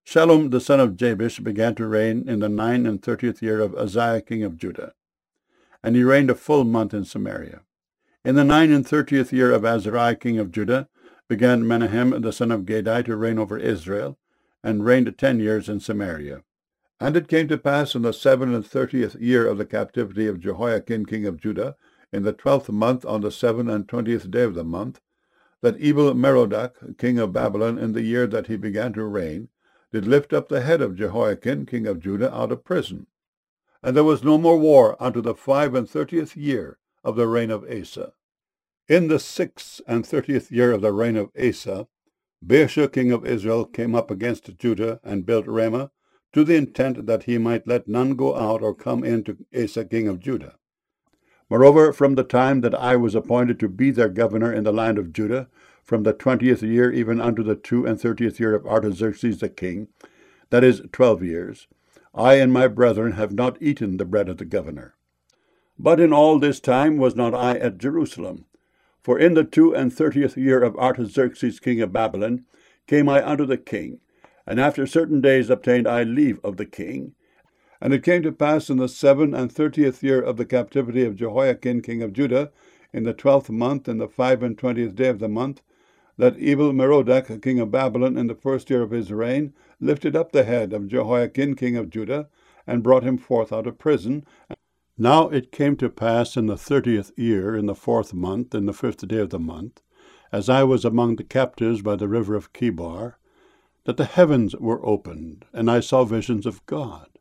Shallum the son of Jabesh began to reign in the 39th year of Uzziah king of Judah, and he reigned a full month in Samaria. In the 39th year of Azariah king of Judah began Menahem the son of Gadai to reign over Israel, and reigned 10 years in Samaria. And it came to pass in the 37th year of the captivity of Jehoiakim king of Judah, in the 12th month, on the 27th day of the month, that Evil-Merodach king of Babylon, in the year that he began to reign, did lift up the head of Jehoiakim king of Judah out of prison. And there was no more war unto the 35th year of the reign of Asa. In the 36th year of the reign of Asa, Baasha king of Israel came up against Judah, and built Ramah, to the intent that he might let none go out or come in to Asa king of Judah. Moreover, from the time that I was appointed to be their governor in the land of Judah, from the 20th year even unto the 32nd year of Artaxerxes the king, that is 12 years, I and my brethren have not eaten the bread of the governor. But in all this time was not I at Jerusalem. For in the 32nd year of Artaxerxes king of Babylon came I unto the king, and after certain days obtained I leave of the king. And it came to pass in the 37th year of the captivity of Jehoiakim king of Judah, in the 12th month, and the 25th day of the month, that Evil-Merodach king of Babylon, in the 1st year of his reign, lifted up the head of Jehoiakim king of Judah, and brought him forth out of prison. Now it came to pass in the 30th year, in the 4th month, in the 5th day of the month, as I was among the captives by the river of Chebar, that the heavens were opened, and I saw visions of God.